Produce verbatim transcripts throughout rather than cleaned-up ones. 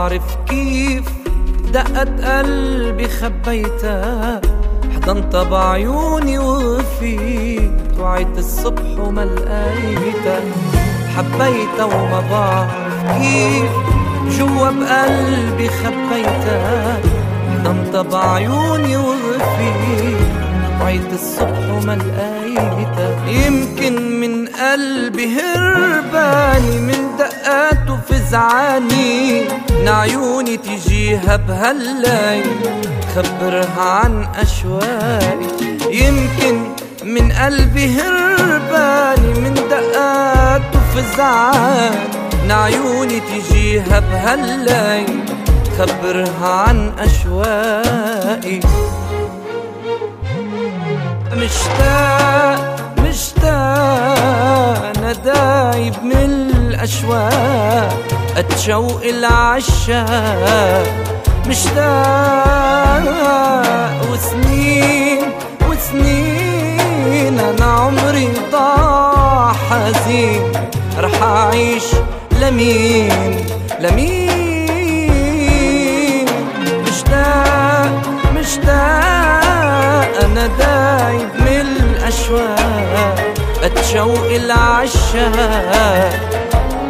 بعرف كيف دقت قلبي خبيتها، حضنت بعيوني وفيت وعيت الصبح وما لقيتها. حبيتها وما بعرف كيف جوا بقلبي خبيتها، حضنت بعيوني وفيت وعيت الصبح وما لقيتها. يمكن من قلبي هرباني من دقات وفزعاني، من عيوني تجيها بهالليل خبرها عن أشواقي. يمكن من قلبي هرباني من دقات وفزعاني، من عيوني تجيها بهالليل خبرها عن أشواقي. مشتاق مشتاق أنا دايب من الأشواق، أتشوق العشاق. مشتاق وسنين وسنين أنا عمري ضاع حزين، رح أعيش لمين لمين. مشتاق مشتاق أنا دايب من الأشواق، أتشوق العشاق.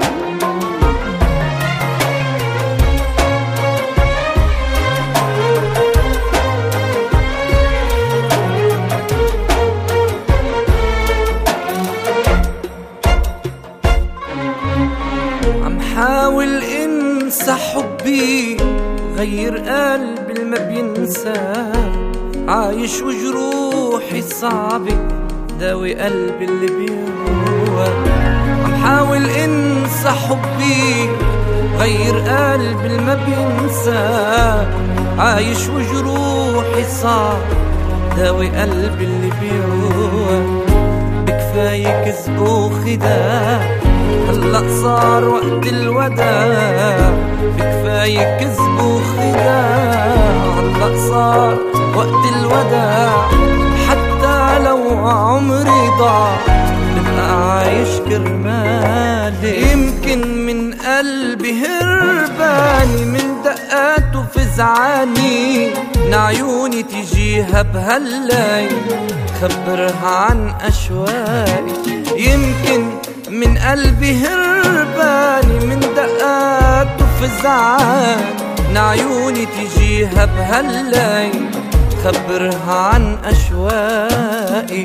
عم حاول انسى حبي، غير قلبي اللي ما بينسى، عايش وجروحي صعبة داوي قلبي اللي بيهوى. عم حاول انسى حبي، غير قلبي اللي ما بينسى، عايش وجروحي صعب داوي قلبي اللي بيهوى. بكفاية كذب وخداع هلأ صار وقت الوداع، بكفاية كذب وخداع هلأ صار وقت الوداع. حتى لو عمري ضاع ببقى عايش كرمالي. يمكن من قلبي هرباني من دقات وفزعاني، من عيوني تجيها بهالليل خبرها عن أشواقي. يمكن من قلبي هرباني من دقات وفزعاني، من عيوني تجيها بهالليل خبرها عن أشواقي.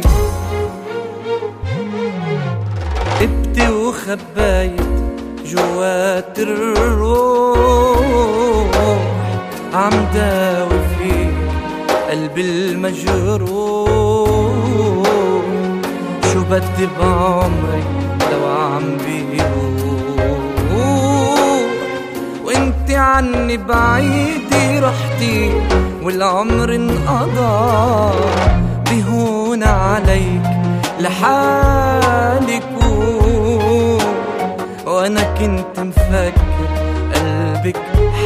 ابتي وخبايت جوات الروح، عم داوي في قلبي المجروح. شو بدي بعمري لو عم بيروح، وانتي عني بعيدي رحتي والعمر انقضى. بهون عليك لحالك وانا كنت مفكر قلبك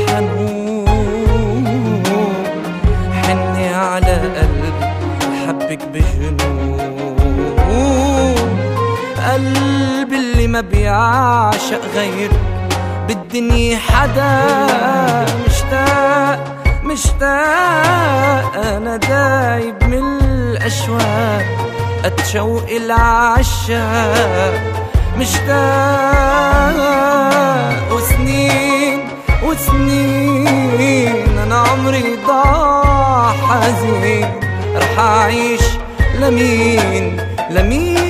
حنون. حني على قلبي حبك بجنون، قلبي اللي ما بيعشق غير بالدنيا حدا. مشتاق مشتاق أنا دايب من الأشواق، أتشوق العشاق. مشتاق وسنين وسنين أنا عمري ضاع حزين، رح أعيش لمين لمين.